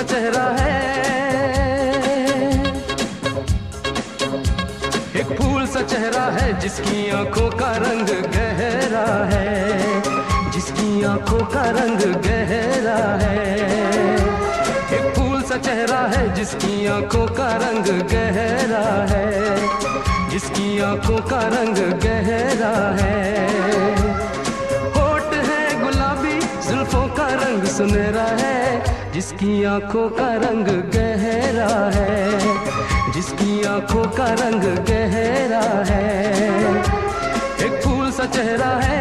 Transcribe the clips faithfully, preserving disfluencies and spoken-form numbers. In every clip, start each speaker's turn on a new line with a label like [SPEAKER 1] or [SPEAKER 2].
[SPEAKER 1] सा चेहरा है, एक फूल सा चेहरा है जिसकी आंखों का रंग गहरा है, जिसकी आंखों का रंग गहरा है। एक फूल सा चेहरा है जिसकी आंखों का रंग गहरा है, जिसकी आंखों का रंग गहरा है। होठ है गुलाबी, जुल्फों का रंग सुनहरा है, जिसकी आंखों का रंग गहरा है, जिसकी आंखों का रंग गहरा है। एक फूल सा चेहरा है।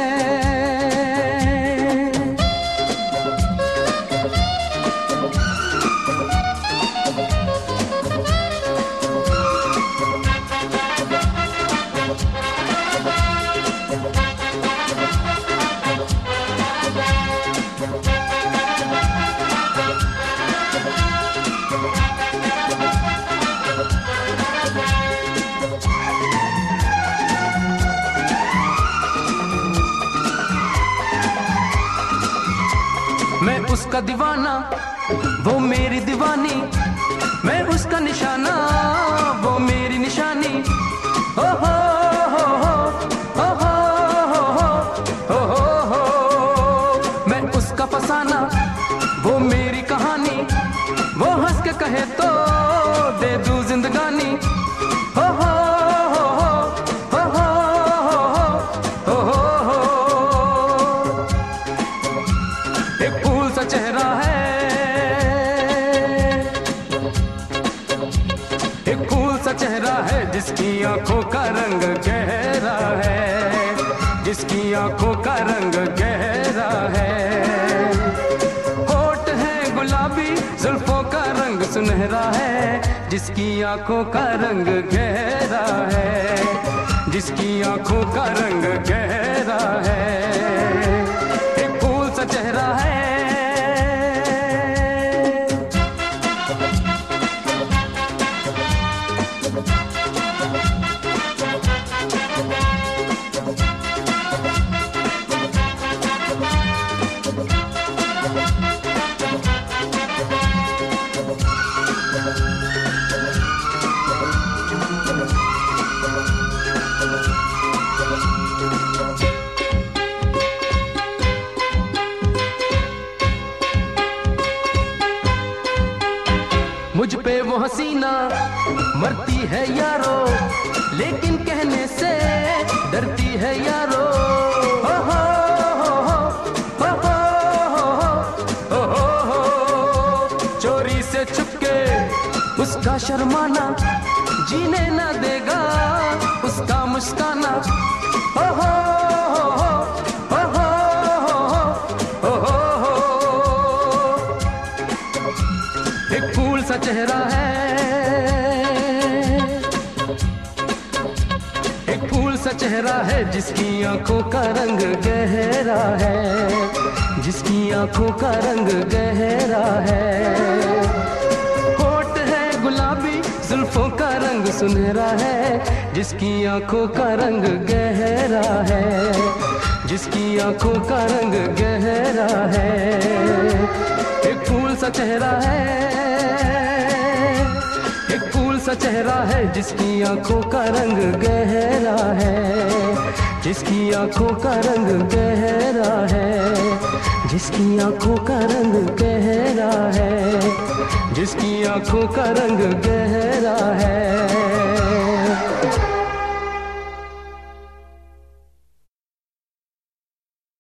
[SPEAKER 1] मैं उसका दीवाना, वो मेरी दीवानी, मैं उसका निशाना, वो मेरी निशानी। हो हो हो हो हो हो हो हो हो। मैं उसका फसाना, वो मेरी कहानी, वो हंस के कहे तो दे दूं जिंदगानी। हो हो हो हो हो हो हो हो। एक फूल सा चेहरा है, एक फूल सा चेहरा है जिसकी आंखों का रंग गहरा है, जिसकी आंखों का रंग गहरा है। होठ है गुलाबी, जुल्फों का रंग सुनहरा है, जिसकी आंखों का रंग गहरा है, जिसकी आंखों का रंग गहरा है। एक फूल सा चेहरा है। मुझ पे वो हसीना मरती है यारो, लेकिन कहने से डरती है यारो। हो हो हो हो हो हो हो हो। चोरी से छुपके उसका शर्माना, जीने ना देगा उसका मुस्काना। हो हो हो हो हो हो हो। एक फूल सा चेहरा है, एक फूल सा चेहरा है जिसकी आंखों का रंग गहरा है, जिसकी आंखों का रंग गहरा है। होठ है गुलाबी, जुल्फों का रंग सुनहरा है, जिसकी आंखों का रंग गहरा है, जिसकी आंखों का रंग गहरा है। एक फूल सा चेहरा है, एक फूल सा चेहरा है जिसकी आंखों का रंग गहरा है, जिसकी आंखों का रंग गहरा है, जिसकी आंखों का रंग गहरा है, जिसकी आंखों का रंग गहरा है।